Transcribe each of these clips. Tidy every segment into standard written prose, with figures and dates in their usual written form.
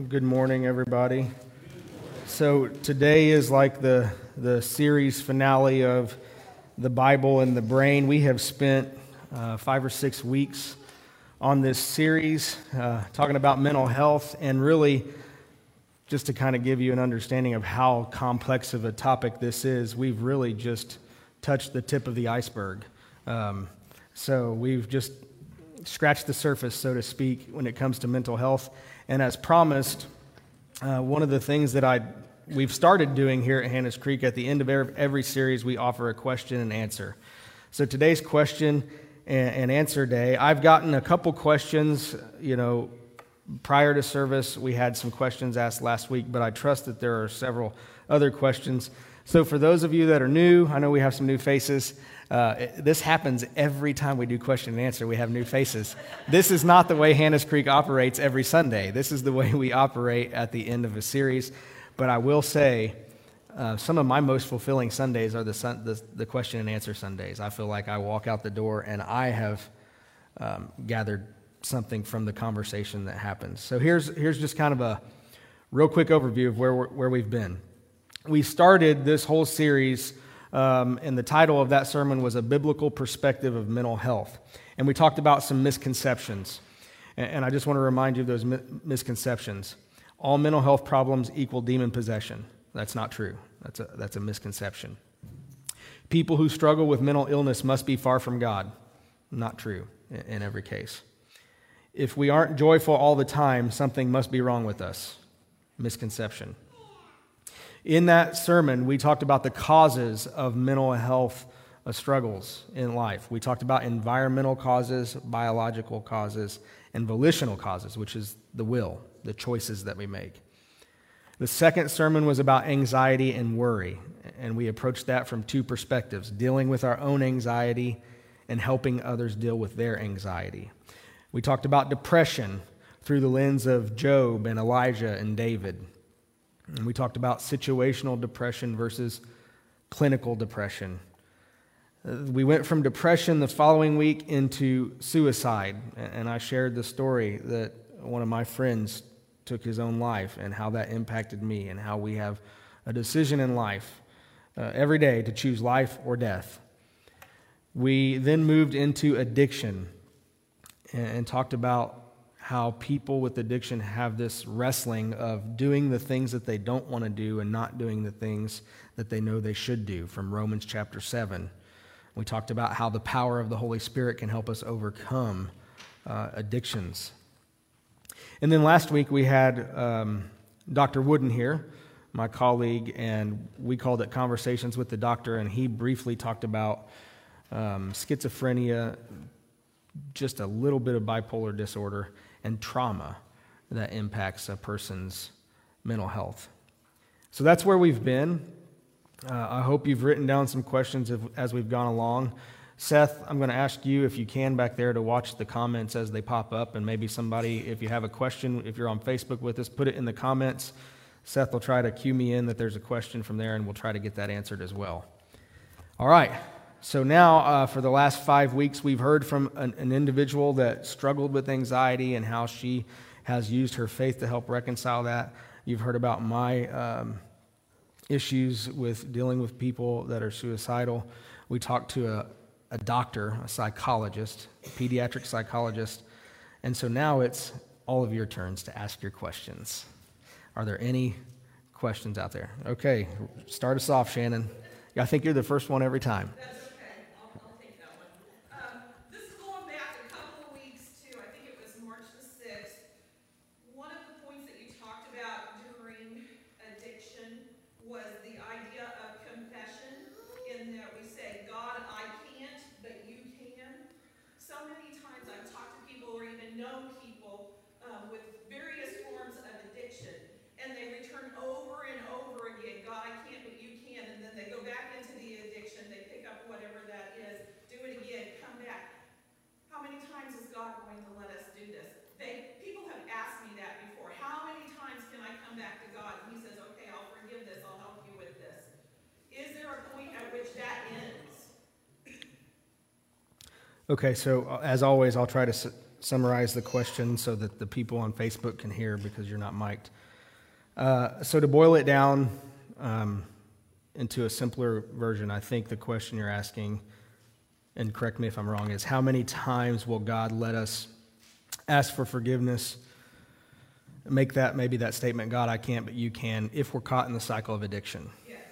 Good morning, everybody. So today is like the series finale of the Bible and the Brain. We have spent 5 or 6 weeks on this series talking about mental health, and really just to kind of give you an understanding of how complex of a topic this is, we've really just touched the tip of the iceberg. So we've just scratched the surface, so to speak, when it comes to mental health. And as promised, one of the things that we've started doing here at Hannah's Creek, at the end of every series, we offer a question and answer. So today's question and answer day, I've gotten a couple questions, prior to service. We had some questions asked last week, but I trust that there are several other questions. So for those of you that are new, I know we have some new faces. This happens every time we do question and answer. We have new faces. This is not the way Hannah's Creek operates every Sunday. This is the way we operate at the end of a series. But I will say, some of my most fulfilling Sundays are the question and answer Sundays. I feel like I walk out the door and I have gathered something from the conversation that happens. So here's just kind of a real quick overview of where we've been. We started this whole series, and the title of that sermon was A Biblical Perspective of Mental Health. And we talked about some misconceptions. And I just want to remind you of those misconceptions. All mental health problems equal demon possession. That's not true. That's a misconception. People who struggle with mental illness must be far from God. Not true in every case. If we aren't joyful all the time, something must be wrong with us. Misconception. In that sermon, we talked about the causes of mental health struggles in life. We talked about environmental causes, biological causes, and volitional causes, which is the will, the choices that we make. The second sermon was about anxiety and worry, and we approached that from two perspectives, dealing with our own anxiety and helping others deal with their anxiety. We talked about depression through the lens of Job and Elijah and David. And we talked about situational depression versus clinical depression. We went from depression the following week into suicide. And I shared the story that one of my friends took his own life and how that impacted me, and how we have a decision in life every day to choose life or death. We then moved into addiction and talked about how people with addiction have this wrestling of doing the things that they don't want to do and not doing the things that they know they should do, from Romans chapter 7. We talked about how the power of the Holy Spirit can help us overcome addictions. And then last week we had Dr. Wooden here, my colleague, and we called it Conversations with the Doctor, and he briefly talked about schizophrenia, just a little bit of bipolar disorder, and trauma that impacts a person's mental health. So that's where we've been. I hope you've written down some questions as we've gone along. Seth, I'm going to ask you, if you can, back there, to watch the comments as they pop up, and maybe somebody, if you have a question, if you're on Facebook with us, put it in the comments. Seth will try to cue me in that there's a question from there, and we'll try to get that answered as well. All right. So now, for the last 5 weeks, we've heard from an individual that struggled with anxiety and how she has used her faith to help reconcile that. You've heard about my issues with dealing with people that are suicidal. We talked to a doctor, a psychologist, a pediatric psychologist, and so now it's all of your turns to ask your questions. Are there any questions out there? Okay, start us off, Shannon. I think you're the first one every time. People have asked me that before. How many times can I come back to God? And He says, okay, I'll forgive this. I'll help you with this. Is there a point at which that ends? Okay, so as always, I'll try to summarize the question so that the people on Facebook can hear because you're not mic'd. So to boil it down into a simpler version, I think the question you're asking, and correct me if I'm wrong, is how many times will God let us ask for forgiveness, make that maybe that statement, God, I can't, but you can, if we're caught in the cycle of addiction?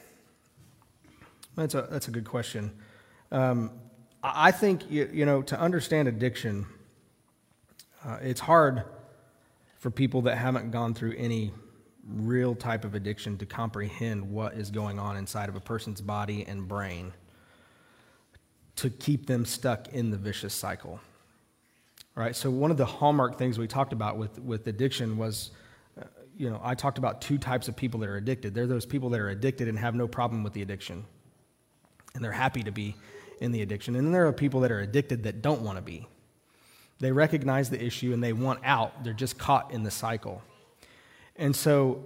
Yes. That's a good question. I think, to understand addiction, it's hard for people that haven't gone through any real type of addiction to comprehend what is going on inside of a person's body and brain to keep them stuck in the vicious cycle. All right, so one of the hallmark things we talked about with addiction was, I talked about two types of people that are addicted. They're those people that are addicted and have no problem with the addiction, and they're happy to be in the addiction. And then there are people that are addicted that don't want to be. They recognize the issue and they want out. They're just caught in the cycle. And so,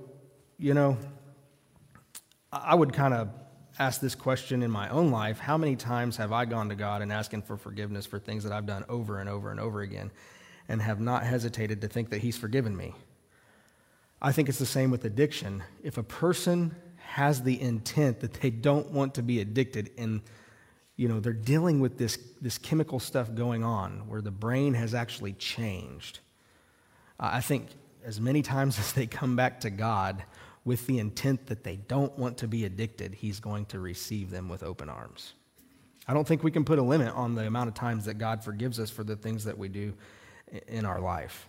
I would kind of ask this question in my own life: how many times have I gone to God and asking for forgiveness for things that I've done over and over and over again and have not hesitated to think that He's forgiven me? I think it's the same with addiction. If a person has the intent that they don't want to be addicted and they're dealing with this chemical stuff going on where the brain has actually changed, I think as many times as they come back to God with the intent that they don't want to be addicted, He's going to receive them with open arms. I don't think we can put a limit on the amount of times that God forgives us for the things that we do in our life.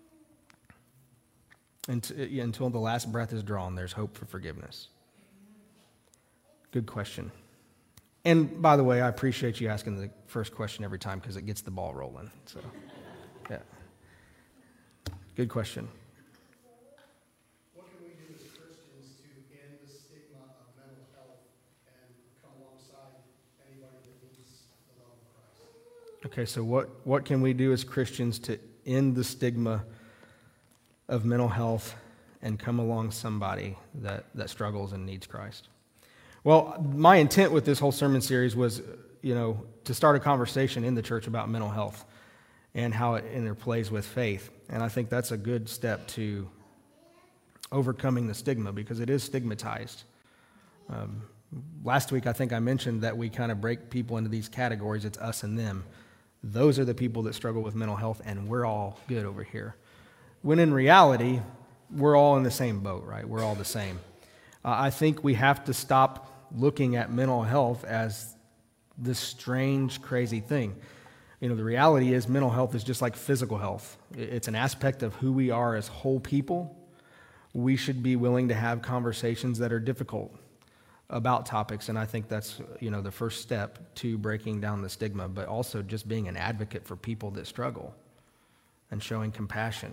Until the last breath is drawn, there's hope for forgiveness. Good question. And by the way, I appreciate you asking the first question every time because it gets the ball rolling. So, yeah. Good question. What can we do as Christians to end the stigma of mental health and come alongside anybody that needs the love of Christ? Okay, so what can we do as Christians to end the stigma of mental health and come along somebody that struggles and needs Christ? Well, my intent with this whole sermon series was, to start a conversation in the church about mental health and how it interplays with faith. And I think that's a good step to overcoming the stigma because it is stigmatized. Last week, I think I mentioned that we kind of break people into these categories. It's us and them. Those are the people that struggle with mental health, and we're all good over here. When in reality, we're all in the same boat, right? We're all the same. I think we have to stop looking at mental health as this strange, crazy thing. The reality is mental health is just like physical health. It's an aspect of who we are as whole people. We should be willing to have conversations that are difficult about topics, and I think that's, the first step to breaking down the stigma, but also just being an advocate for people that struggle and showing compassion.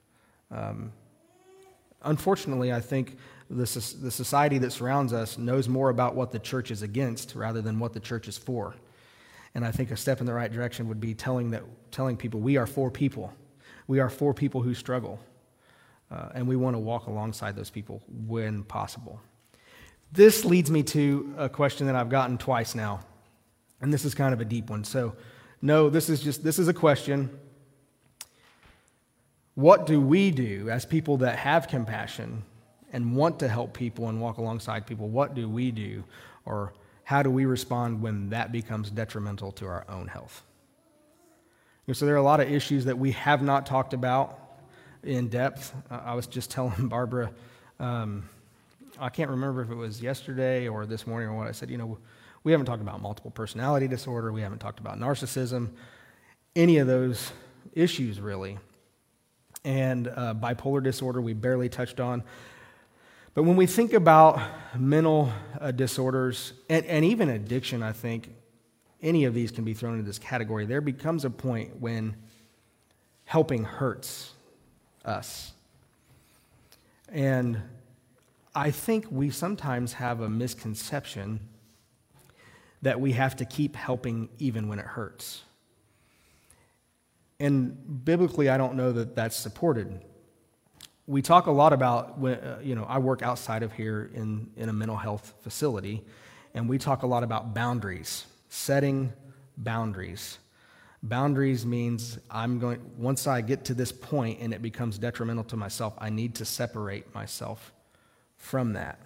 Unfortunately, I think the society that surrounds us knows more about what the church is against rather than what the church is for. And I think a step in the right direction would be telling people we are for people. We are for people who struggle. And we want to walk alongside those people when possible. This leads me to a question that I've gotten twice now. And this is kind of a deep one. So, no, this is a question. What do we do as people that have compassion and want to help people and walk alongside people? What do we do, or how do we respond when that becomes detrimental to our own health? So there are a lot of issues that we have not talked about in depth. I was just telling Barbara, I can't remember if it was yesterday or this morning or what I said, we haven't talked about multiple personality disorder. We haven't talked about narcissism, any of those issues really. And bipolar disorder we barely touched on. But when we think about mental disorders and even addiction, I think any of these can be thrown into this category. There becomes a point when helping hurts us. And I think we sometimes have a misconception that we have to keep helping even when it hurts. And biblically, I don't know that that's supported. We talk a lot about, I work outside of here in a mental health facility, and we talk a lot about boundaries, setting boundaries. Boundaries means once I get to this point and it becomes detrimental to myself, I need to separate myself from that.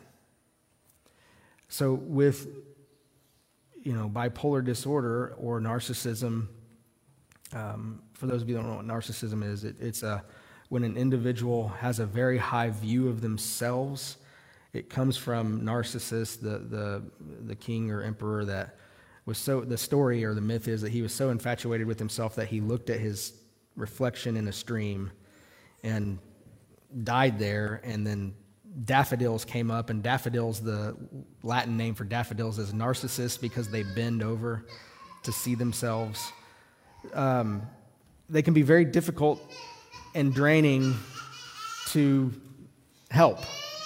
So with, bipolar disorder or narcissism, for those of you who don't know what narcissism is, it's when an individual has a very high view of themselves. It comes from Narcissus, the king or emperor that was the story or the myth is that he was so infatuated with himself that he looked at his reflection in a stream and died there, and then daffodils came up, and daffodils, the Latin name for daffodils is Narcissus because they bend over to see themselves. They can be very difficult and draining to help.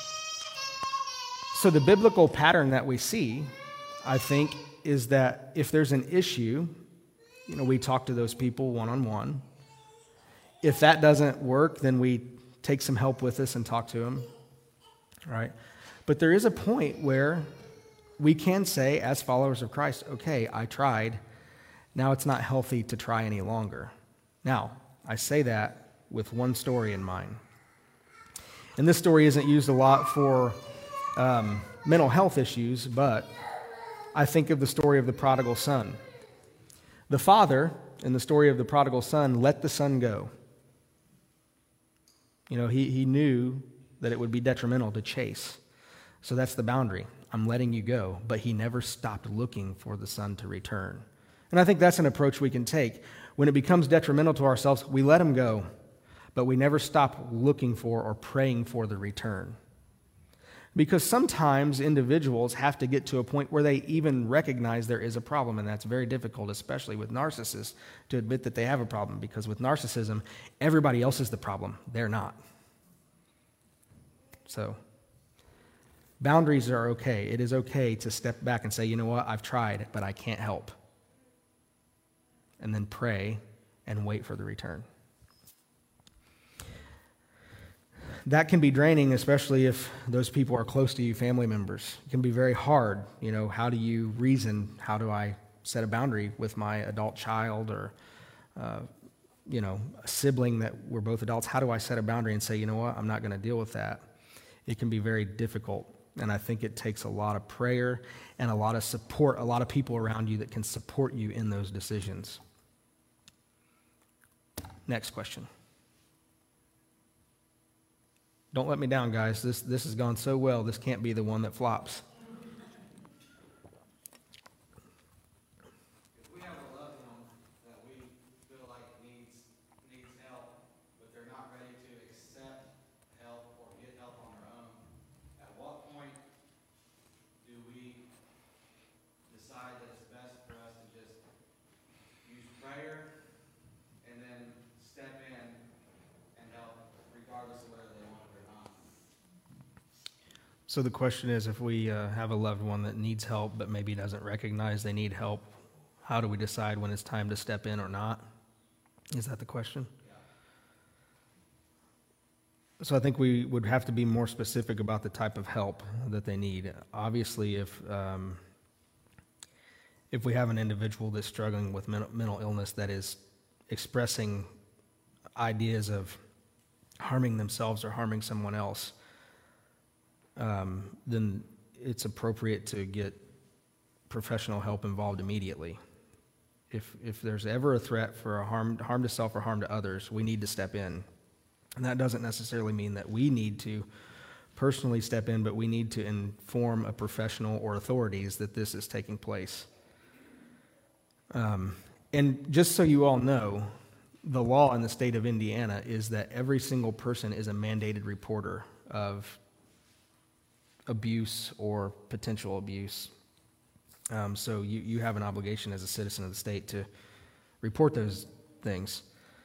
So the biblical pattern that we see, I think, is that if there's an issue, we talk to those people one-on-one. If that doesn't work, then we take some help with us and talk to them, right? But there is a point where we can say, as followers of Christ, okay, I tried. Now it's not healthy to try any longer. Now, I say that with one story in mind. And this story isn't used a lot for mental health issues, but I think of the story of the prodigal son. The father, in the story of the prodigal son, let the son go. He knew that it would be detrimental to chase. So that's the boundary. I'm letting you go. But he never stopped looking for the son to return. And I think that's an approach we can take. When it becomes detrimental to ourselves, we let him go. But we never stop looking for or praying for the return. Because sometimes individuals have to get to a point where they even recognize there is a problem, and that's very difficult, especially with narcissists, to admit that they have a problem, because with narcissism, everybody else is the problem. They're not. So, boundaries are okay. It is okay to step back and say, you know what, I've tried, but I can't help. And then pray and wait for the return. That can be draining, especially if those people are close to you, family members. It can be very hard. How do you reason? How do I set a boundary with my adult child or, a sibling that we're both adults? How do I set a boundary and say, you know what, I'm not going to deal with that? It can be very difficult. And I think it takes a lot of prayer and a lot of support, a lot of people around you that can support you in those decisions. Next question. Don't let me down, guys. This has gone so well. This can't be the one that flops. If we have a loved one that we feel like needs help, but they're not ready to accept help or get help on their own, at what point do we decide that it's best for us to just use prayer and then step in and help regardless of whether they want it or not? So the question is, if we have a loved one that needs help but maybe doesn't recognize they need help, how do we decide when it's time to step in or not? Is that the question? Yeah. So I think we would have to be more specific about the type of help that they need. Obviously, if we have an individual that's struggling with mental illness that is expressing ideas of harming themselves or harming someone else, then it's appropriate to get professional help involved immediately. If there's ever a threat for a harm to self or harm to others, we need to step in. And that doesn't necessarily mean that we need to personally step in, but we need to inform a professional or authorities that this is taking place. And just so you all know, the law in the state of Indiana is that every single person is a mandated reporter of abuse or potential abuse. So you have an obligation as a citizen of the state to report those things.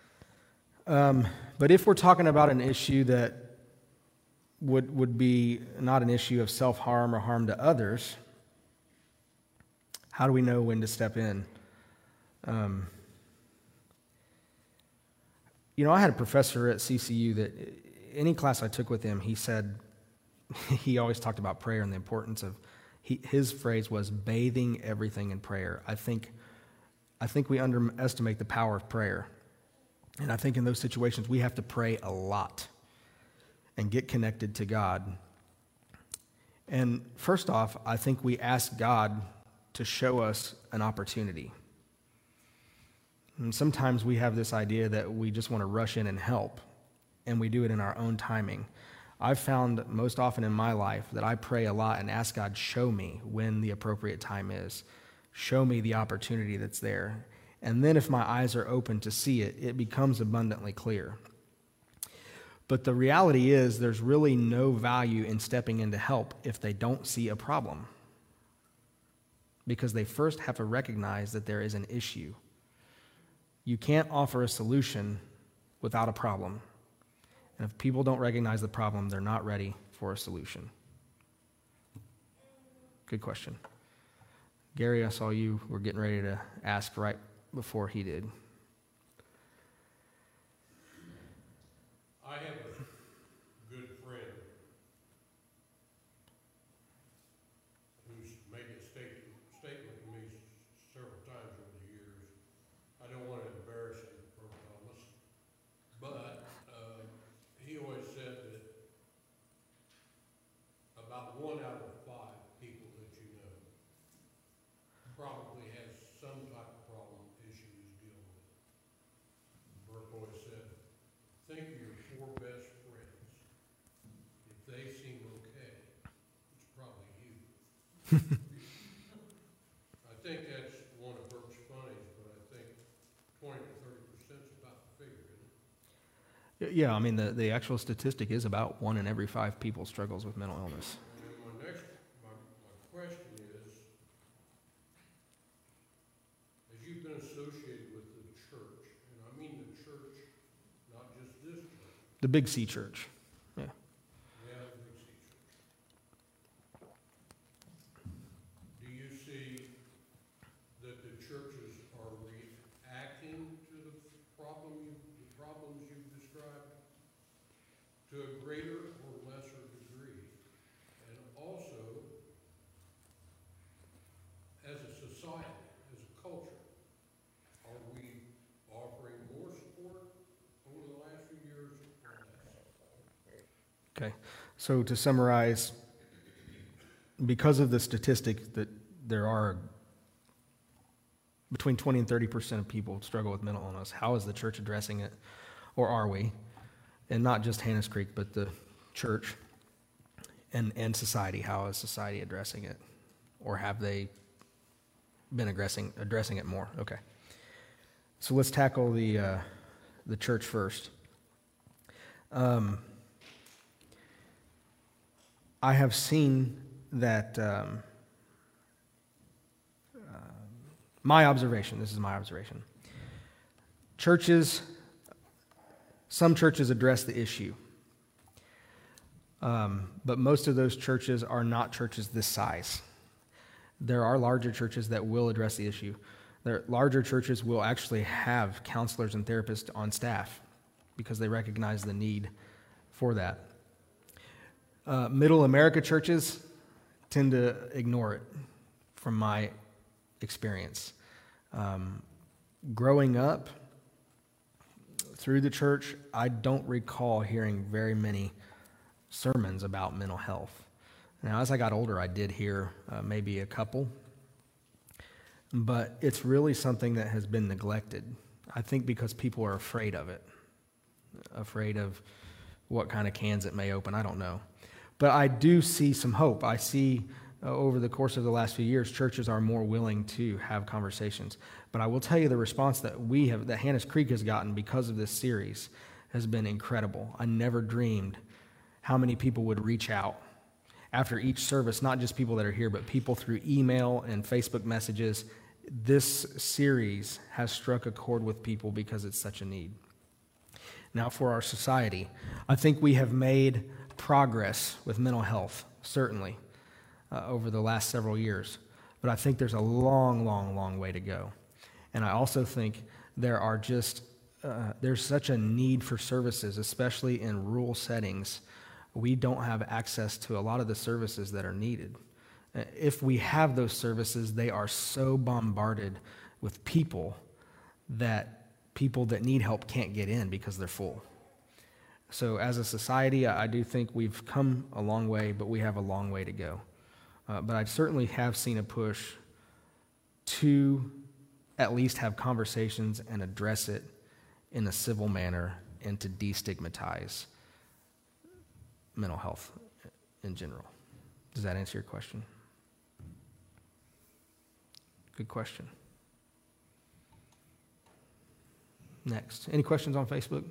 But if we're talking about an issue that would be not an issue of self-harm or harm to others, how do we know when to step in? I had a professor at CCU that any class I took with him, he said, he always talked about prayer and the importance of, his phrase was bathing everything in prayer. I think I think we underestimate the power of prayer. And I think in those situations, we have to pray a lot and get connected to God. And first off, I think we ask God to show us an opportunity. And sometimes we have this idea that we just want to rush in and help, and we do it in our own timing. I've found most often in my life that I pray a lot and ask God, show me when the appropriate time is. Show me the opportunity that's there. And then if my eyes are open to see it, it becomes abundantly clear. But the reality is there's really no value in stepping in to help if they don't see a problem. Because they first have to recognize that there is an issue. You can't offer a solution without a problem. And if people don't recognize the problem, they're not ready for a solution. Good question. Gary, I saw you were getting ready to ask right before he did. I have a good friend who's made a statement to me several times over the years. I don't want to embarrass him for Thomas, but he always said that about 1 out of 5 people that you know probably has some type of problem, issue he's dealing with. Burke always said, think of your 4 best friends. If they seem okay, it's probably you. I think that's one of Burke's funnies, but I think 20 to 30% is about the figure, isn't it? Yeah, I mean, the actual statistic is about 1 in every 5 people struggles with mental illness. And my question is, as you've been associated with the church, and I mean the church, not just this church. The Big C Church. Yeah. Yeah, the Big C Church. Do you see that the churches are reacting to the problems you've described to a greater or lesser degree? And also, as a society, as a culture, are we offering more support over the last few years or less? Okay. So to summarize, because of the statistic that there are between 20 and 30% of people struggle with mental illness, how is the church addressing it? Or are we? And not just Hannah's Creek, but the church and society. How is society addressing it? Or have they been addressing it more? Okay. So let's tackle the church first. I have seen that my observation, this is my observation, some churches address the issue, but most of those churches are not churches this size. There are larger churches that will address the issue. Larger churches will actually have counselors and therapists on staff because they recognize the need for that. Middle America churches tend to ignore it, from my experience. Growing up through the church, I don't recall hearing very many sermons about mental health. Now, as I got older, I did hear maybe a couple, but it's really something that has been neglected. I think because people are afraid of it, afraid of what kind of cans it may open. I don't know. But I do see some hope. I see over the course of the last few years, churches are more willing to have conversations. But I will tell you the response that Hannah's Creek has gotten because of this series has been incredible. I never dreamed how many people would reach out after each service, not just people that are here, but people through email and Facebook messages. This series has struck a chord with people because it's such a need. Now, for our society, I think we have made progress with mental health, certainly, over the last several years. But I think there's a long, long, long way to go. And I also think there's such a need for services, especially in rural settings. We don't have access to a lot of the services that are needed. If we have those services, they are so bombarded with people that need help can't get in because they're full. So as a society, I do think we've come a long way, but we have a long way to go. But I certainly have seen a push to at least have conversations and address it in a civil manner and to destigmatize mental health in general. Does that answer your question? Good question. Next. Any questions on Facebook?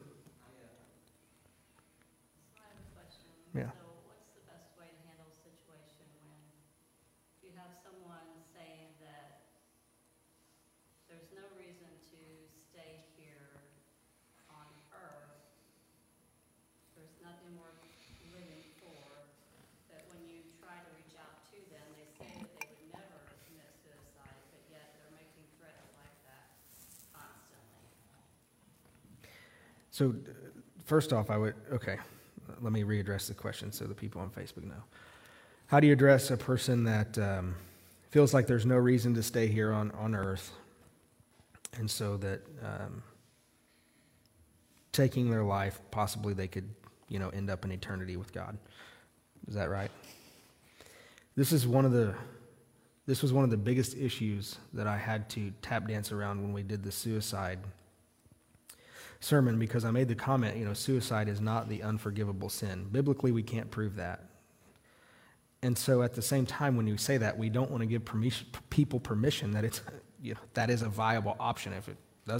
I have a question. Yeah. So what's the best way to handle a situation when you have someone saying that there's no reason to stay here on earth, there's nothing worth living for, that when you try to reach out to them, they say that they would never commit suicide, but yet they're making threats like that constantly. So first off, let me readdress the question so the people on Facebook know. How do you address a person that feels like there's no reason to stay here on earth, and so that taking their life, possibly they could, end up in eternity with God? Is that right? This was one of the biggest issues that I had to tap dance around when we did the suicide sermon, because I made the comment, suicide is not the unforgivable sin. Biblically, we can't prove that. And so at the same time, when you say that, we don't want to give people permission that it's, that is a viable option. If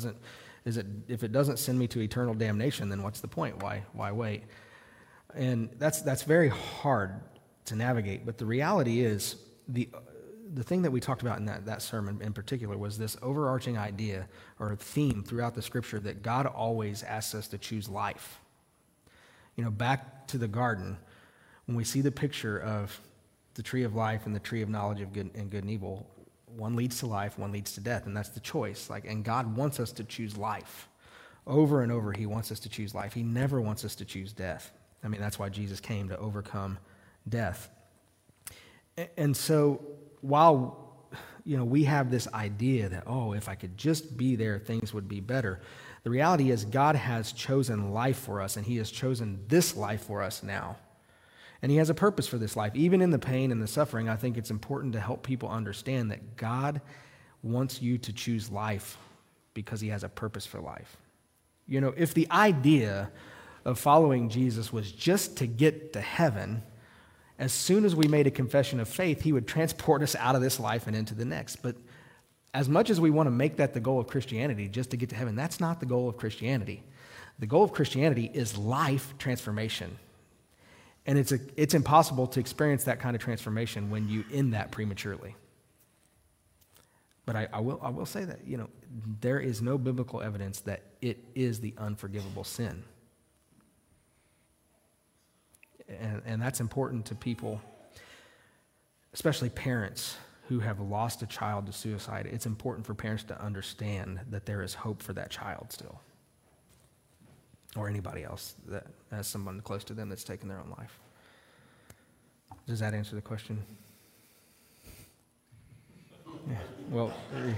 it doesn't send me to eternal damnation, then what's the point? Why wait? And that's very hard to navigate. But the reality is, the thing that we talked about in that sermon in particular was this overarching idea or theme throughout the Scripture that God always asks us to choose life. Back to the garden, when we see the picture of the tree of life and the tree of knowledge of good and evil, one leads to life, one leads to death, and that's the choice. And God wants us to choose life. Over and over, He wants us to choose life. He never wants us to choose death. That's why Jesus came, to overcome death. And so while, we have this idea that, if I could just be there, things would be better, the reality is God has chosen life for us, and He has chosen this life for us now. And He has a purpose for this life. Even in the pain and the suffering, I think it's important to help people understand that God wants you to choose life because He has a purpose for life. If the idea of following Jesus was just to get to heaven, as soon as we made a confession of faith, He would transport us out of this life and into the next. But as much as we want to make that the goal of Christianity, just to get to heaven, that's not the goal of Christianity. The goal of Christianity is life transformation. And it's impossible to experience that kind of transformation when you end that prematurely. But I will say that, there is no biblical evidence that it is the unforgivable sin. And that's important to people, especially parents who have lost a child to suicide. It's important for parents to understand that there is hope for that child still, or anybody else that has someone close to them that's taken their own life. Does that answer the question? Yeah. Well,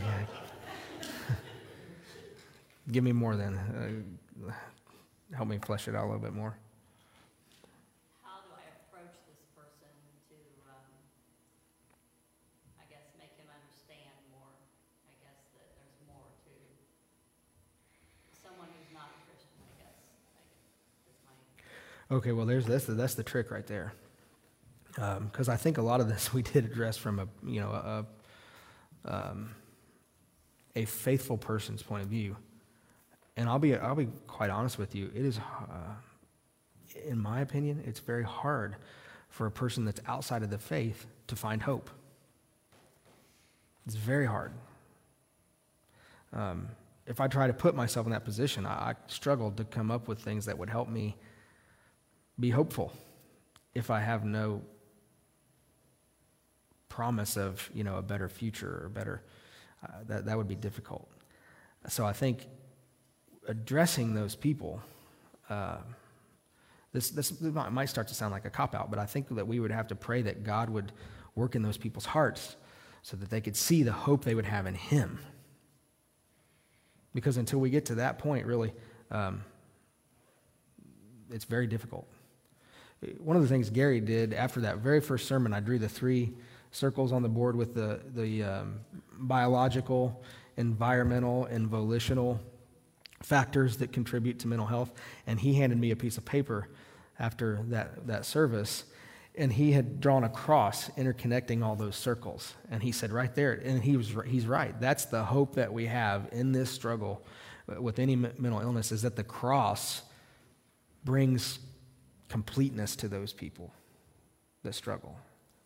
give me more then. Help me flesh it out a little bit more. How do I approach this person to, make him understand more, that there's more to someone who's not a Christian, is my... Okay, well, that's the trick right there. Because I think a lot of this we did address from a faithful person's point of view, and I'll be quite honest with you. It is, in my opinion, it's very hard for a person that's outside of the faith to find hope. It's very hard. If I try to put myself in that position, I struggle to come up with things that would help me be hopeful if I have no promise of, a better future or better, that would be difficult. So I think addressing those people, this might start to sound like a cop-out, but I think that we would have to pray that God would work in those people's hearts so that they could see the hope they would have in Him. Because until we get to that point, really, it's very difficult. One of the things Gary did after that very first sermon, I drew the 3 circles on the board with the biological, environmental, and volitional factors that contribute to mental health. And he handed me a piece of paper after that service, and he had drawn a cross interconnecting all those circles. And he said right there, and he's right, that's the hope that we have in this struggle with any mental illness, is that the cross brings completeness to those people that struggle.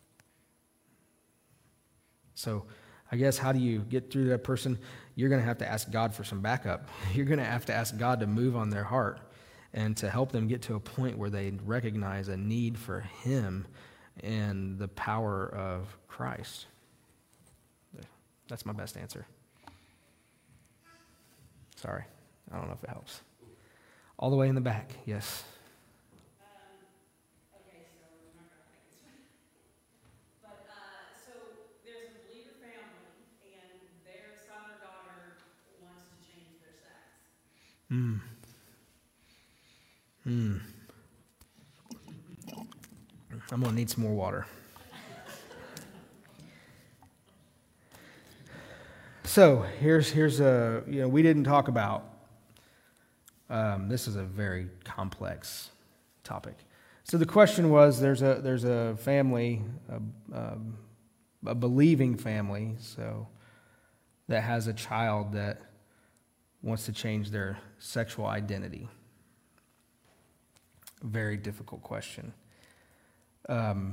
So I guess, how do you get through that person? You're going to have to ask God for some backup. You're going to have to ask God to move on their heart and to help them get to a point where they recognize a need for Him and the power of Christ. That's my best answer. Sorry, I don't know if it helps. All the way in the back, yes. Okay, so we're not gonna make this one. But, so there's a believer family, and their son or daughter wants to change their sex. I'm going to need some more water. So here's we didn't talk about, this is a very complex topic. So the question was, there's a family, a believing family, so that has a child that wants to change their sexual identity. Very difficult question. I'm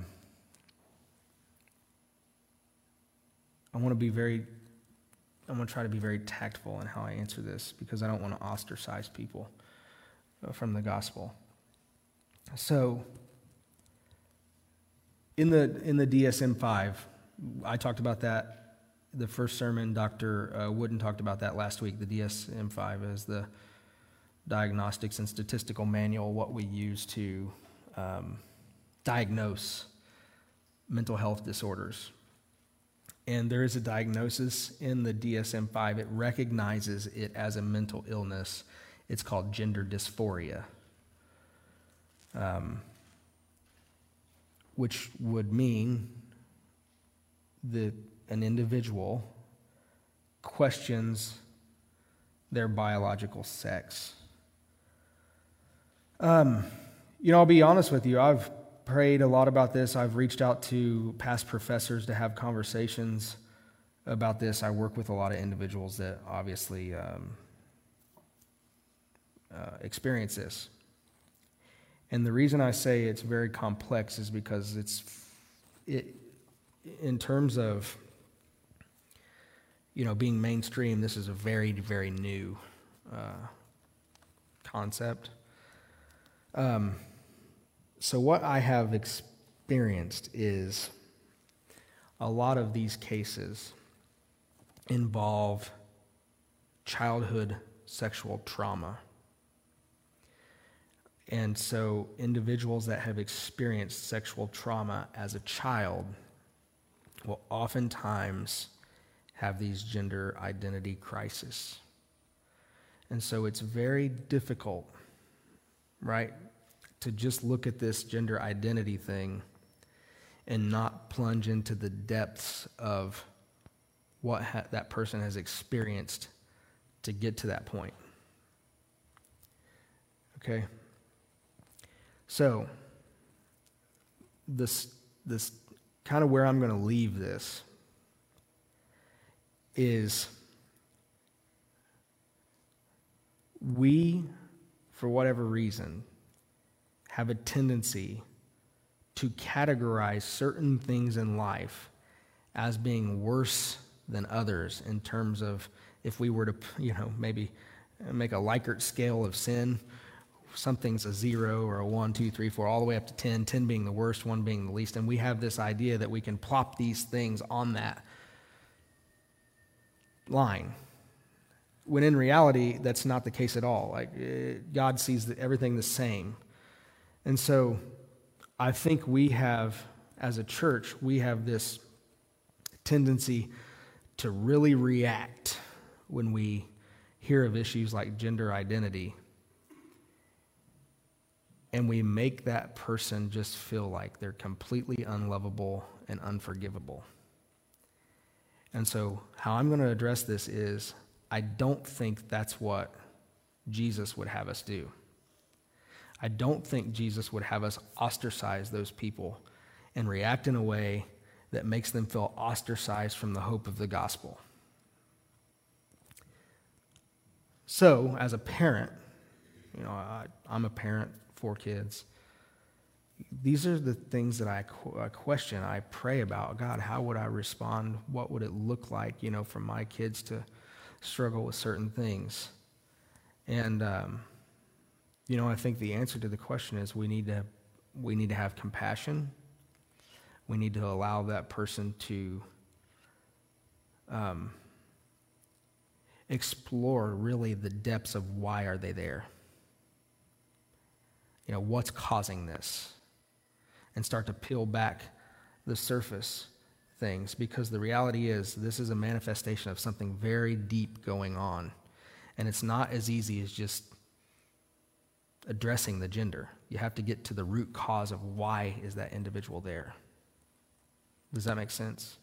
going to try to be very tactful in how I answer this, because I don't want to ostracize people from the gospel. So, in the DSM-5, I talked about that the first sermon. Dr. Wooden talked about that last week. The DSM-5 is the Diagnostics and Statistical Manual, what we use to diagnose mental health disorders. And there is a diagnosis in the DSM-5. It recognizes it as a mental illness. It's called gender dysphoria, which would mean that an individual questions their biological sex. I'll be honest with you. I've prayed a lot about this. I've reached out to past professors to have conversations about this. I work with a lot of individuals that obviously experience this. And the reason I say it's very complex is because in terms of being mainstream, this is a very, very new concept. So what I have experienced is a lot of these cases involve childhood sexual trauma. And so individuals that have experienced sexual trauma as a child will oftentimes have these gender identity crises. And so it's very difficult, right, to just look at this gender identity thing and not plunge into the depths of what that person has experienced to get to that point. Okay? So, this kind of where I'm going to leave this is we, for whatever reason, have a tendency to categorize certain things in life as being worse than others in terms of, if we were to, maybe make a Likert scale of sin, something's a 0 or a 1, 2, 3, 4, all the way up to 10, 10 being the worst, 1 being the least, and we have this idea that we can plop these things on that line, when in reality, that's not the case at all. God sees everything the same. And so I think we have, as a church, we have this tendency to really react when we hear of issues like gender identity, and we make that person just feel like they're completely unlovable and unforgivable. And so how I'm going to address this is, I don't think that's what Jesus would have us do. I don't think Jesus would have us ostracize those people and react in a way that makes them feel ostracized from the hope of the gospel. So, as a parent, I'm a parent, 4 kids. These are the things that I question, I pray about. God, how would I respond? What would it look like, for my kids to struggle with certain things? And, I think the answer to the question is we need to have compassion. We need to allow that person to explore really the depths of why are they there. What's causing this? And start to peel back the surface things, because the reality is this is a manifestation of something very deep going on. And it's not as easy as just addressing the gender. You have to get to the root cause of why is that individual there. Does that make sense?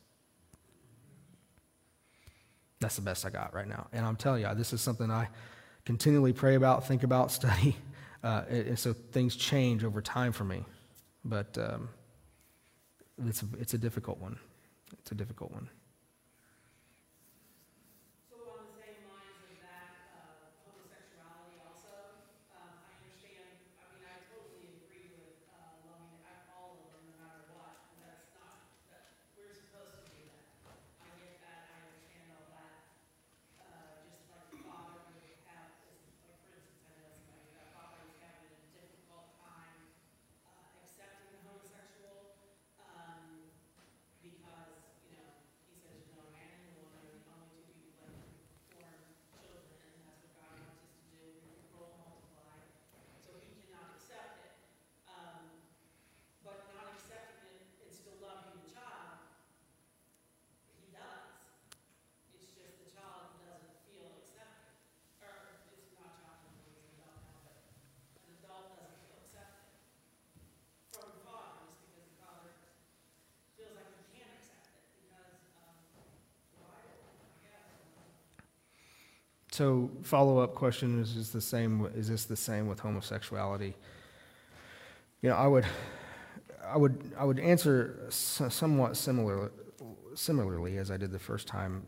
That's the best I got right now. And I'm telling you, this is something I continually pray about, think about, study. And so things change over time for me. But it's a difficult one. It's a difficult one. So on the same lines of that, homosexuality also, I understand, I totally agree with loving all of them no matter what. That's not, we're supposed to do that. I get that, I understand all that. Just like the father would have, like for instance, I know somebody, that father was having a difficult time accepting the homosexual, because, he says, a man and a woman are the only 2 people that can form children, and that's what God wants us to do, reproduce, multiply, so he cannot accept it. But not accepting it and still loving the child, he does. It's just the child doesn't feel accepted. Or it's not child, it's an adult now, but an adult doesn't feel accepted from the father, just because the father feels like he can't accept it because of the Bible, I guess. So, follow-up question is this the same with homosexuality? I would answer somewhat similarly as I did the first time.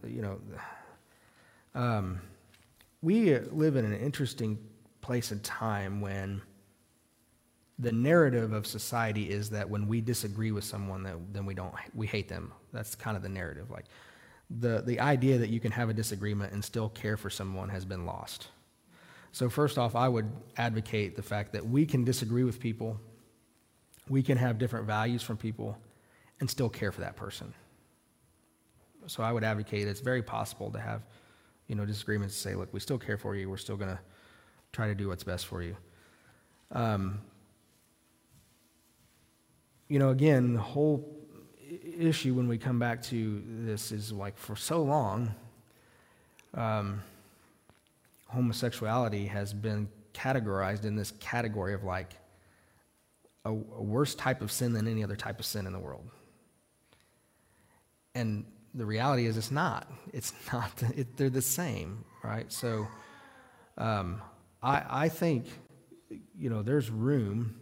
We live in an interesting place and time when the narrative of society is that when we disagree with someone, then we hate them. That's kind of the narrative. Like the idea that you can have a disagreement and still care for someone has been lost. So first off, I would advocate the fact that we can disagree with people, we can have different values from people, and still care for that person. So I would advocate it's very possible to have, disagreements, to say, look, we still care for you, we're still going to try to do what's best for you. Again, the whole issue when we come back to this is like for so long, homosexuality has been categorized in this category of like a worse type of sin than any other type of sin in the world. And the reality is it's not. They're the same, right? So I think, there's room.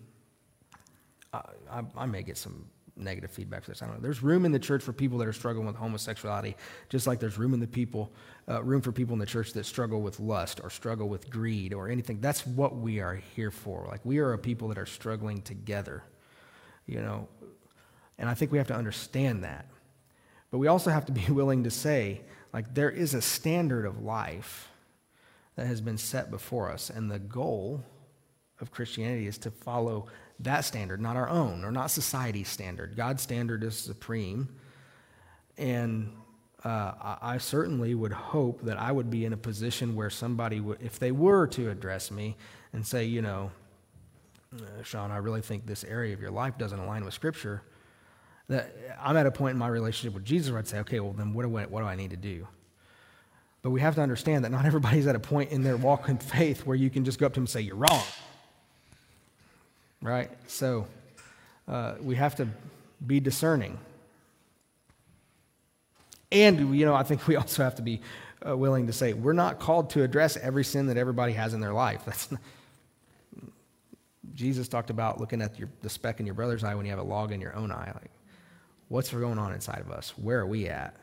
I may get some negative feedback for this. I don't know. There's room in the church for people that are struggling with homosexuality, just like there's room for people in the church that struggle with lust or struggle with greed or anything. That's what we are here for. Like, we are a people that are struggling together, And I think we have to understand that. But we also have to be willing to say, like, there is a standard of life that has been set before us, and the goal of Christianity is to follow that standard, not our own, or not society's standard. God's standard is supreme, and I certainly would hope that I would be in a position where somebody would, if they were to address me and say, Sean, I really think this area of your life doesn't align with Scripture, that I'm at a point in my relationship with Jesus where I'd say, okay, well then what do I need to do? But we have to understand that not everybody's at a point in their walk in faith where you can just go up to them and say, you're wrong. Right? So we have to be discerning. And, I think we also have to be willing to say, we're not called to address every sin that everybody has in their life. Jesus talked about looking at the speck in your brother's eye when you have a log in your own eye. Like, what's going on inside of us? Where are we at?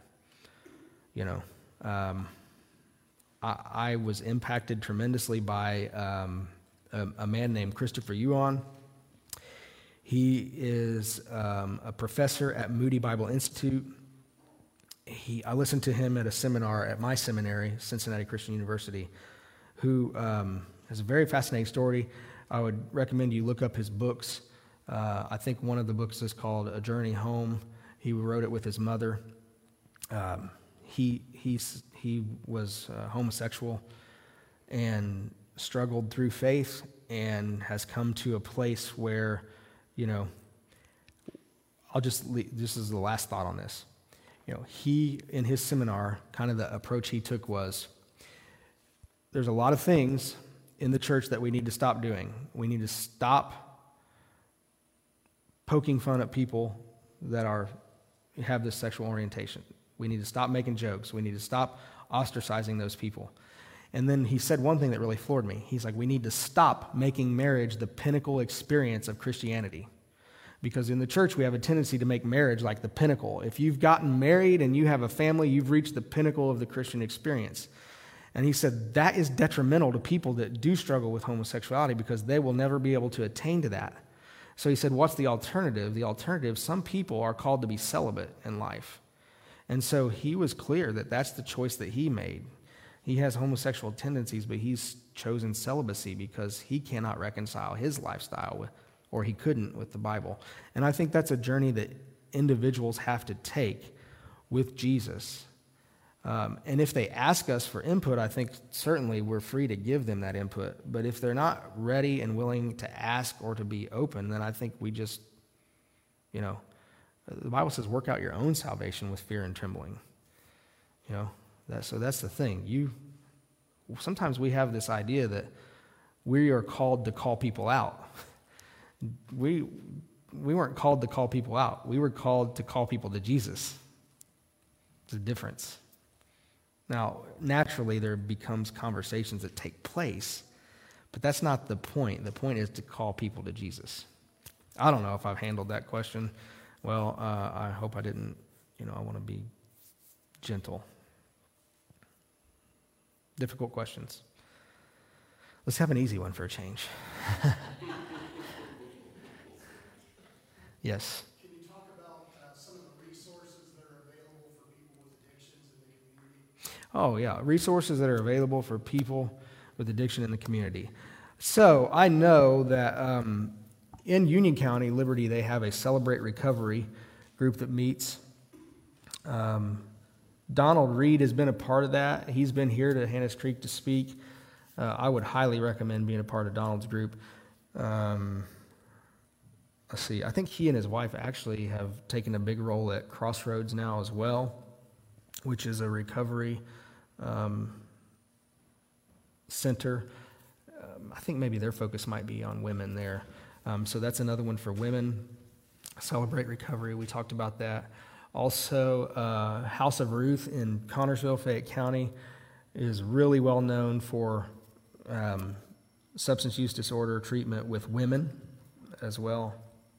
I was impacted tremendously by a man named Christopher Yuan. He is a professor at Moody Bible Institute. I listened to him at a seminar at my seminary, Cincinnati Christian University, who has a very fascinating story. I would recommend you look up his books. I think one of the books is called A Journey Home. He wrote it with his mother. He was homosexual and struggled through faith and has come to a place where, this is the last thought on this. He, in his seminar, kind of the approach he took was, there's a lot of things in the church that we need to stop doing. We need to stop poking fun at people that have this sexual orientation. We need to stop making jokes. We need to stop ostracizing those people. And then he said one thing that really floored me. He's like, we need to stop making marriage the pinnacle experience of Christianity. Because in the church, we have a tendency to make marriage like the pinnacle. If you've gotten married and you have a family, you've reached the pinnacle of the Christian experience. And he said that is detrimental to people that do struggle with homosexuality because they will never be able to attain to that. So he said, what's the alternative? The alternative, some people are called to be celibate in life. And so he was clear that that's the choice that he made. He has homosexual tendencies, but he's chosen celibacy because he cannot reconcile his lifestyle or he couldn't with the Bible. And I think that's a journey that individuals have to take with Jesus. And if they ask us for input, I think certainly we're free to give them that input. But if they're not ready and willing to ask or to be open, then I think we just, the Bible says work out your own salvation with fear and trembling. So that's the thing. Sometimes we have this idea that we are called to call people out. We weren't called to call people out. We were called to call people to Jesus. There's a difference. Now, naturally, there becomes conversations that take place, but that's not the point. The point is to call people to Jesus. I don't know if I've handled that question well. I hope I didn't. I want to be gentle. Difficult questions. Let's have an easy one for a change. Yes. Can you talk about some of the resources that are available for people with addictions in the community? Oh, yeah. Resources that are available for people with addiction in the community. So I know that in Union County, Liberty, they have a Celebrate Recovery group that meets. Donald Reed has been a part of that. He's been here to Hannah's Creek to speak. I would highly recommend being a part of Donald's group. Let's see, I think he and his wife actually have taken a big role at Crossroads now as well, which is a recovery center. I think maybe their focus might be on women there. So that's another one for women. Celebrate Recovery, we talked about that. Also, House of Ruth in Connersville, Fayette County is really well known for substance use disorder treatment with women as well.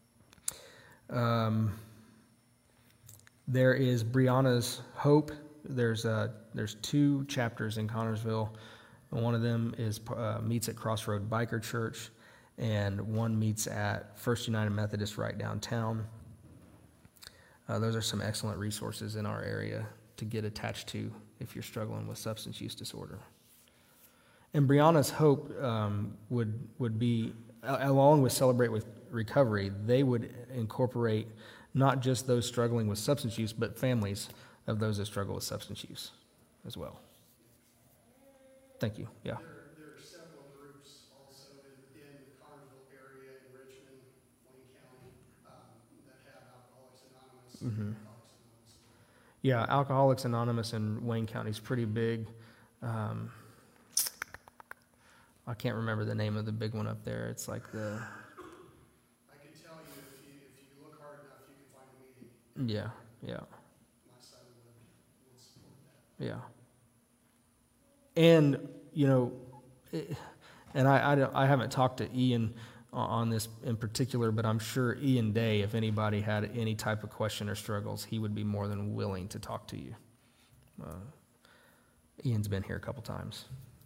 There is Brianna's Hope. There's 2 chapters in Connersville. One of them meets at Crossroad Biker Church, and one meets at First United Methodist right downtown. Those are some excellent resources in our area to get attached to if you're struggling with substance use disorder. And Brianna's Hope would be, along with Celebrate with Recovery, they would incorporate not just those struggling with substance use, but families of those that struggle with substance use as well. Thank you. Yeah. There are several groups also in the Connersville area, in Richmond, Wayne County, that have Alcoholics Anonymous. Mm-hmm. Alcoholics Anonymous. Yeah, Alcoholics Anonymous in Wayne County is pretty big. I can't remember the name of the big one up there. It's like the, I could tell you if you look hard enough, you can find a meeting. yeah. My son would support that. Yeah. And, and I haven't talked to Ian on this in particular, but I'm sure Ian Day, if anybody had any type of question or struggles, he would be more than willing to talk to you. Ian's been here a couple times.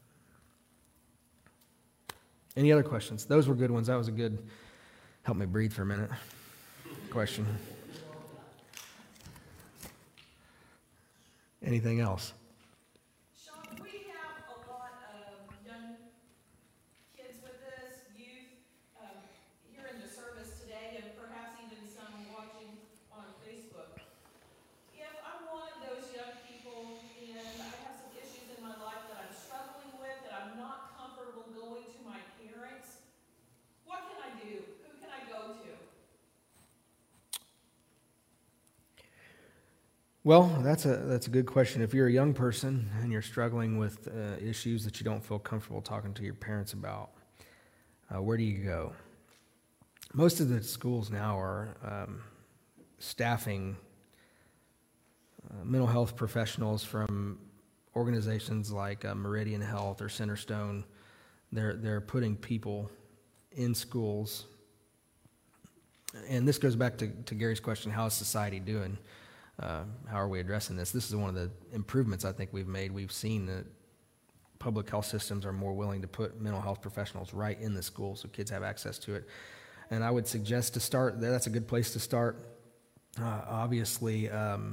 Any other questions? Those were good ones. That was a good, help me breathe for a minute, question. Anything else? Sean, we have a lot of young kids with us, youth, here in the service today, and perhaps even some watching on Facebook. If I'm one of those young people and I have some issues in my life that I'm struggling with, that I'm not comfortable going to my parents, what can I do? Who can I go to? Well, that's a good question. If you're a young person and you're struggling with issues that you don't feel comfortable talking to your parents about, where do you go? Most of the schools now are staffing mental health professionals from organizations like Meridian Health or Centerstone. They're putting people in schools. And this goes back to Gary's question, how is society doing? How are we addressing this? This is one of the improvements I think we've made. We've seen that public health systems are more willing to put mental health professionals right in the school so kids have access to it. And I would suggest to start there. That's a good place to start. Obviously,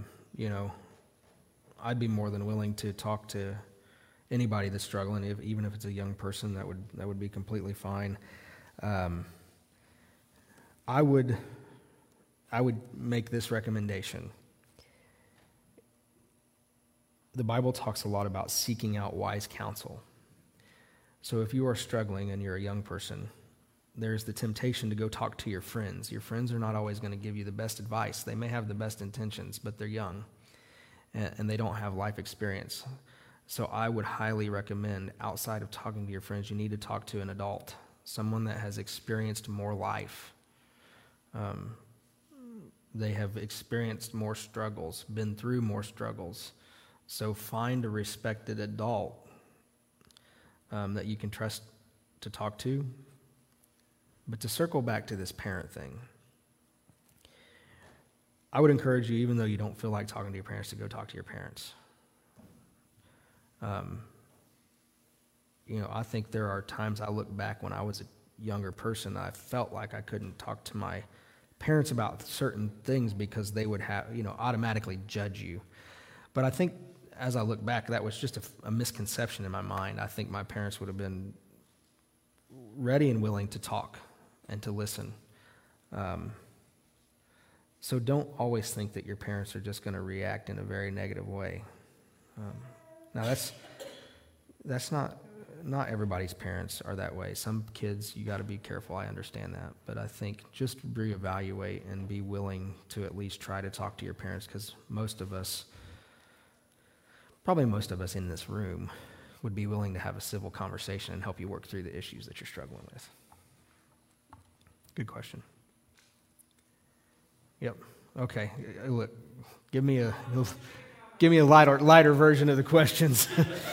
I'd be more than willing to talk to anybody that's struggling, even if it's a young person. That would be completely fine. I would make this recommendation. The Bible talks a lot about seeking out wise counsel. So if you are struggling and you're a young person, there's the temptation to go talk to your friends. Your friends are not always going to give you the best advice. They may have the best intentions, but they're young and they don't have life experience. So I would highly recommend, outside of talking to your friends, you need to talk to an adult, someone that has experienced more life. They have experienced more struggles, been through more struggles. So find a respected adult that you can trust to talk to. But to circle back to this parent thing, I would encourage you, even though you don't feel like talking to your parents, to go talk to your parents. I think there are times I look back when I was a younger person, I felt like I couldn't talk to my parents about certain things because they would have, automatically judge you. But I think as I look back, that was just a misconception in my mind. I think my parents would have been ready and willing to talk and to listen. So don't always think that your parents are just going to react in a very negative way. Now that's not everybody's parents are that way. Some kids, you got to be careful. I understand that. But I think just reevaluate and be willing to at least try to talk to your parents, because probably most of us in this room would be willing to have a civil conversation and help you work through the issues that you're struggling with. Good question. If Okay, look, give me a lighter version of the questions.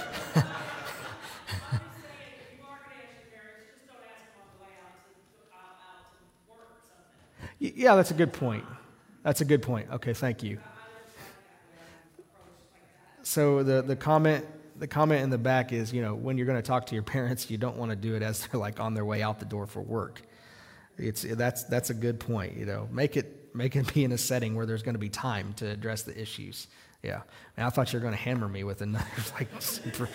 Yeah, that's a good point. That's a good point. Okay, thank you. So the comment in the back is, when you're going to talk to your parents, you don't want to do it as they're like on their way out the door for work. That's a good point. Make it be in a setting where there's going to be time to address the issues. Yeah. And I thought you were going to hammer me with another super.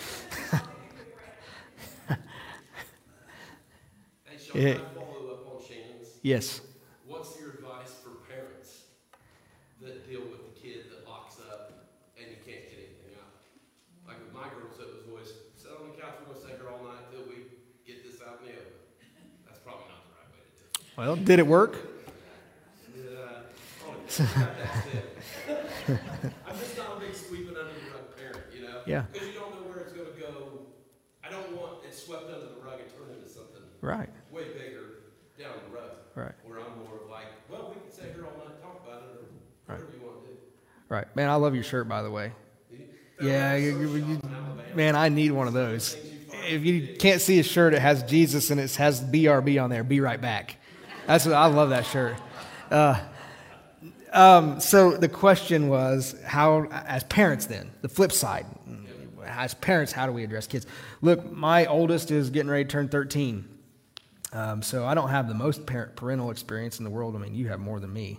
Hey, Sean, can I follow up on Shannon's? Yes. What's your advice for parents that deal with the kid that locks up and you can't get anything out? Like with my girls, it was always, sit on the couch, we're going to stay here all night till we get this out in the open. That's probably not the right way to do it. Well, did it work? I'm just not a big sweeping under the rug parent, Yeah. Because you don't know where it's going to go swept under the rug and turned into something Right. way bigger down the road. Right. Where I'm more of like, well, we can sit here all night and talk about it, or whatever you want to do. Right. Man, I love your shirt, by the way. They're Yeah, like you- surf you- shop in Alabama. Man, I need one of those. If you can't see his shirt, it has Jesus and it has BRB on there. Be right back. That's what I love that shirt. So the question was, how, as parents, then the flip side, as parents, how do we address kids? Look, my oldest is getting ready to turn 13, so I don't have the most parental experience in the world. I mean, you have more than me.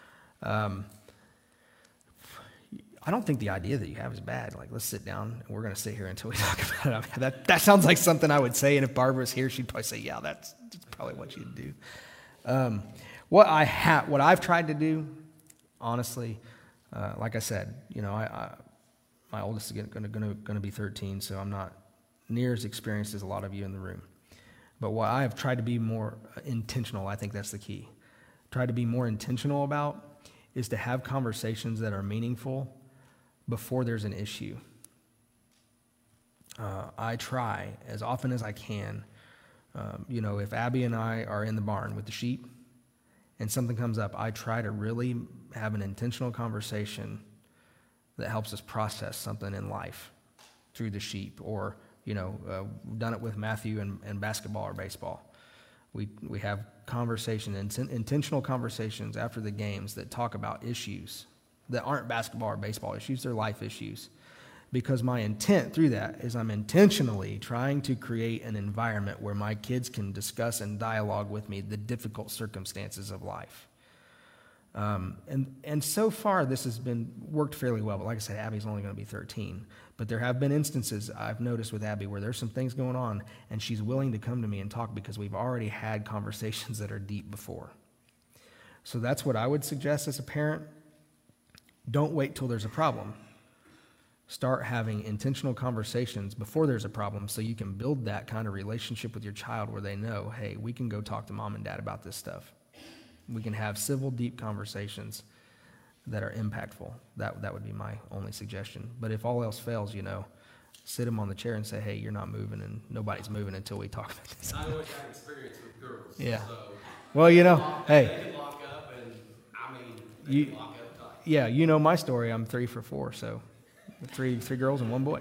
I don't think the idea that you have is bad. Like, let's sit down and we're going to sit here until we talk about it. I mean, that sounds like something I would say. And if Barbara's here, she'd probably say, yeah, that's probably what you'd do. What I've tried to do, honestly, like I said, you know, my oldest is going to be 13, so I'm not near as experienced as a lot of you in the room. But what I have tried to be more intentional, I think that's the key. Try to be more intentional about is to have conversations that are meaningful before there's an issue. I try as often as I can. You know, if Abby and I are in the barn with the sheep and something comes up, I try to really have an intentional conversation that helps us process something in life through the sheep. Or, you know, we've done it with Matthew and basketball or baseball. We have conversations, intentional conversations after the games that talk about issues that aren't basketball or baseball issues, they're life issues. Because my intent through that is I'm intentionally trying to create an environment where my kids can discuss and dialogue with me the difficult circumstances of life. And so far, this has been worked fairly well. But like I said, Abby's only going to be 13. But there have been instances I've noticed with Abby where there's some things going on, and she's willing to come to me and talk because we've already had conversations that are deep before. So that's what I would suggest as a parent. Don't wait till there's a problem. Start having intentional conversations before there's a problem so you can build that kind of relationship with your child where they know, hey, we can go talk to mom and dad about this stuff. We can have civil, deep conversations that are impactful. That would be my only suggestion. But if all else fails, you know, sit them on the chair and say, hey, you're not moving, and nobody's moving until we talk about this. I always had experience with girls. Yeah. So Well, you know, they hey, can lock up, and I mean, they You- can lock up tight. yeah, you know my story. I'm 3 for 4, so three girls and 1 boy.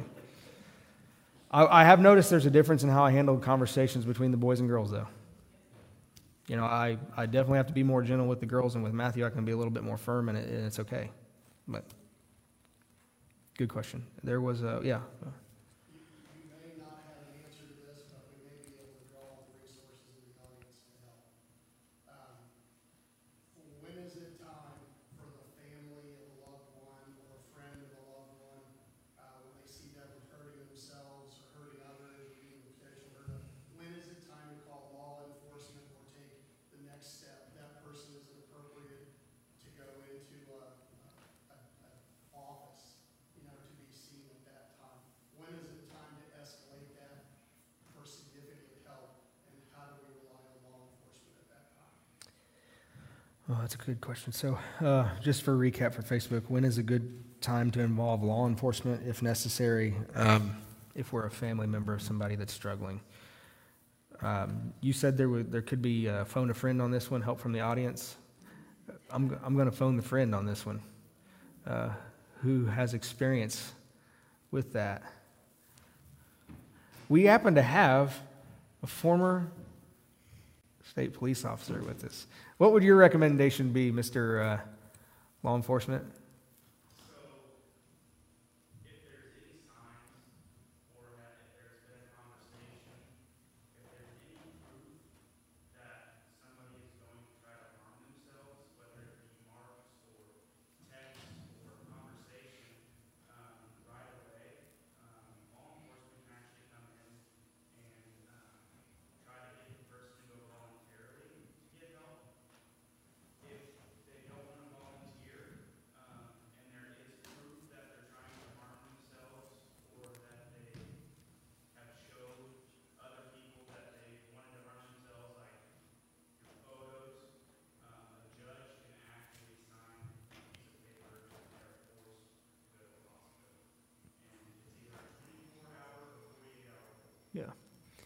I have noticed there's a difference in how I handle conversations between the boys and girls, though. You know, I definitely have to be more gentle with the girls, and with Matthew, I can be a little bit more firm, and it's okay. But good question. There was a, yeah. You may not have an answer to this, but we may be able to draw on the resources in the audience to help. When is it time for the family of a loved one or a friend of a loved one, when they see them hurting themselves or hurting others or being potential hurt, when is it time to call law enforcement or take the next step? That person is appropriate to go into an office, you know, to be seen at that time. When is it time to escalate that for significant help, and how do we rely on law enforcement at that time? Oh, that's a good question. So, just for a recap for Facebook, when is a good time to involve law enforcement if necessary, if we're a family member of somebody that's struggling? You said there could be phone a friend on this one, help from the audience. I'm going to phone the friend on this one who has experience with that. We happen to have a former state police officer with us. What would your recommendation be, Mr. Law Enforcement? So, if there's any signs, or that if there's been a conversation, if there's any proof that somebody is going to try to harm themselves, whether it be marks or text or conversation, right away, law enforcement can actually come in and try to get the person to go voluntarily to get help. If they don't want to volunteer, and there is proof that they're trying to harm themselves, or that they have showed other people that they wanted to harm themselves, like your photos, a judge can actually sign a piece of paper that they're forced to go to the hospital. And it's either a 24-hour or 48-hour. Yeah.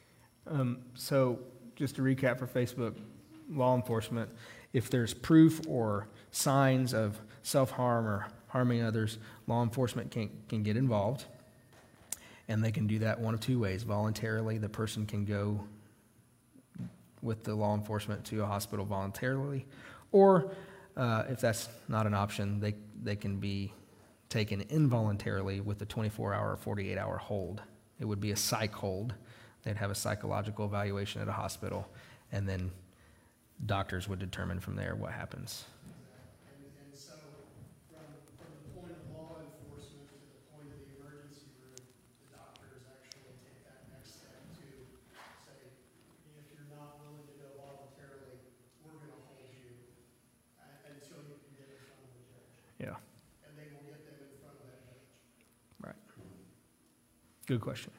So just to recap for Facebook law enforcement, if there's proof or signs of self-harm or harming others, law enforcement can get involved. And they can do that one of two ways. Voluntarily, the person can go with the law enforcement to a hospital voluntarily. Or if that's not an option, they can be taken involuntarily with a 24-hour or 48-hour hold. It would be a psych hold. They'd have a psychological evaluation at a hospital, and then doctors would determine from there what happens. And so from the point of law enforcement to the point of the emergency room, the doctors actually take that next step to say, if you're not willing to go voluntarily, we're going to hold you until you can get in front of the judge. Yeah, And they will get them in front of that judge. right. Good question.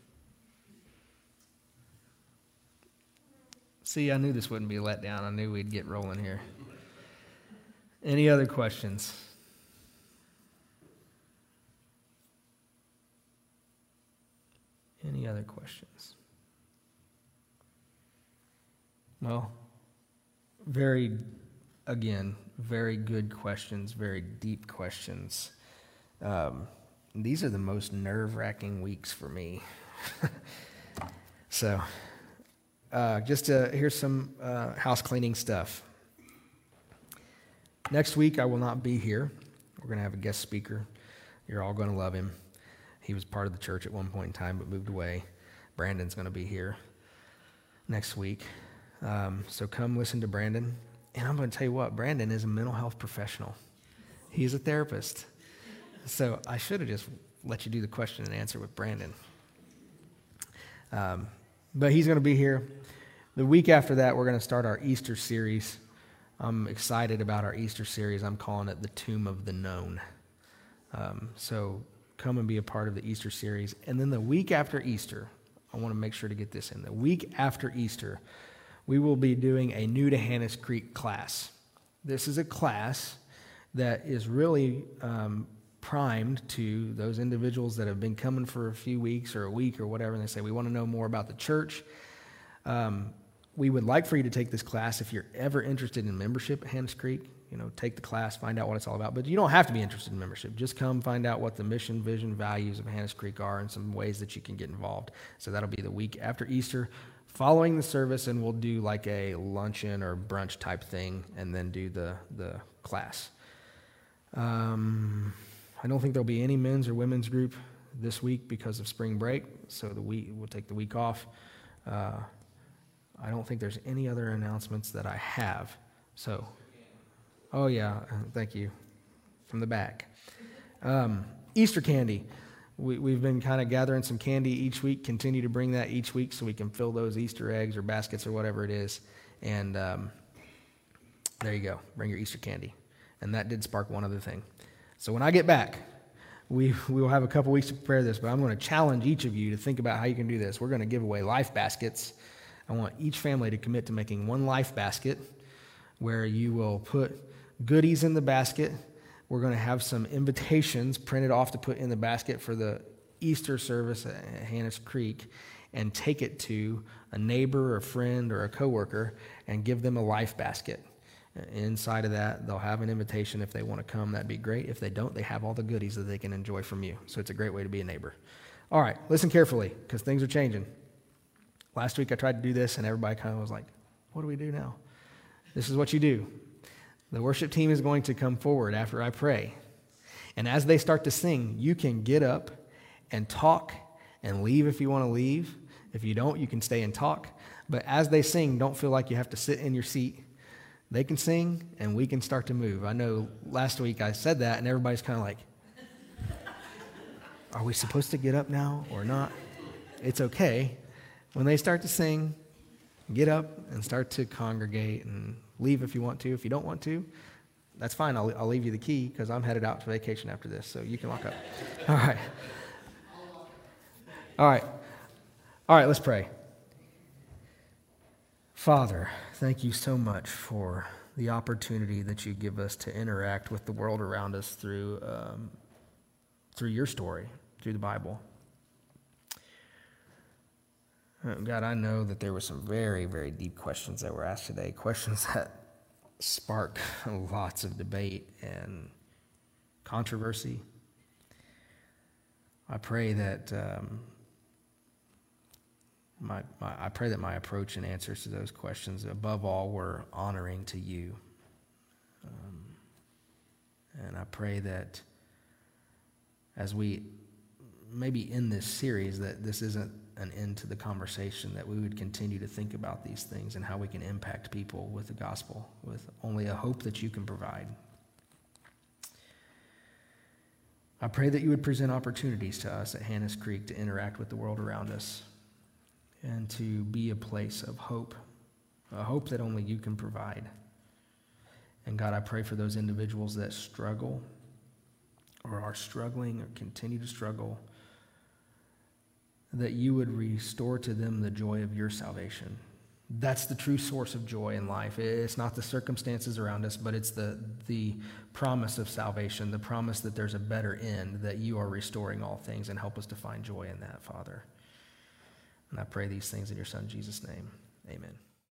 See, I knew this wouldn't be a letdown. I knew we'd get rolling here. Any other questions? Any other questions? Well, very good questions, very deep questions. These are the most nerve-wracking weeks for me. So, here's some house cleaning stuff. Next week, I will not be here. We're going to have a guest speaker. You're all going to love him. He was part of the church at one point in time, but moved away. Brandon's going to be here next week. So come listen to Brandon. And I'm going to tell you what, Brandon is a mental health professional. He's a therapist. So I should have just let you do the question and answer with Brandon. But he's going to be here. The week after that, we're going to start our Easter series. I'm excited about our Easter series. I'm calling it The Tomb of the Known. So come and be a part of the Easter series. And then the week after Easter, I want to make sure to get this in. The week after Easter, we will be doing a New to Hannes Creek class. This is a class that is really primed to those individuals that have been coming for a few weeks or a week or whatever, and they say, we want to know more about the church. We would like for you to take this class if you're ever interested in membership at Hannes Creek. Take the class, find out what it's all about. But you don't have to be interested in membership. Just come find out what the mission, vision, values of Hannes Creek are and some ways that you can get involved. So that'll be the week after Easter, following the service, and we'll do like a luncheon or brunch type thing and then do the class. I don't think there'll be any men's or women's group this week because of spring break, so we'll take the week off. I don't think there's any other announcements that I have. So, oh yeah, thank you. From the back. Easter candy. We've been kind of gathering some candy each week, continue to bring that each week so we can fill those Easter eggs or baskets or whatever it is. And there you go, bring your Easter candy. And that did spark one other thing. So when I get back, we will have a couple weeks to prepare this, but I'm going to challenge each of you to think about how you can do this. We're going to give away life baskets. I want each family to commit to making one life basket where you will put goodies in the basket. We're going to have some invitations printed off to put in the basket for the Easter service at Hannes Creek and take it to a neighbor or a friend or a coworker and give them a life basket. Inside of that, they'll have an invitation. If they want to come, that'd be great. If they don't, they have all the goodies that they can enjoy from you. So it's a great way to be a neighbor. All right, listen carefully because things are changing. Last week I tried to do this and everybody kind of was like, what do we do now? This is what you do. The worship team is going to come forward after I pray. And as they start to sing, you can get up and talk and leave if you want to leave. If you don't, you can stay and talk. But as they sing, don't feel like you have to sit in your seat. They can sing and we can start to move. I know last week I said that and everybody's kind of like, are we supposed to get up now or not? It's okay. When they start to sing, get up and start to congregate and leave if you want to. If you don't want to, that's fine. I'll leave you the key because I'm headed out to vacation after this, so you can lock up. All right. All right, let's pray. Father, thank you so much for the opportunity that you give us to interact with the world around us through your story, through the Bible. God, I know that there were some very, very deep questions that were asked today, questions that spark lots of debate and controversy. I pray that my approach and answers to those questions, above all, were honoring to you. And I pray that as we maybe end this series, that this isn't an end to the conversation, that we would continue to think about these things and how we can impact people with the gospel, with only a hope that you can provide. I pray that you would present opportunities to us at Hannah's Creek to interact with the world around us and to be a place of hope, a hope that only you can provide. And God, I pray for those individuals that struggle or are struggling or continue to struggle, that you would restore to them the joy of your salvation. That's the true source of joy in life. It's not the circumstances around us, but it's the promise of salvation, the promise that there's a better end, that you are restoring all things, and help us to find joy in that, Father. And I pray these things in your Son, Jesus' name. Amen.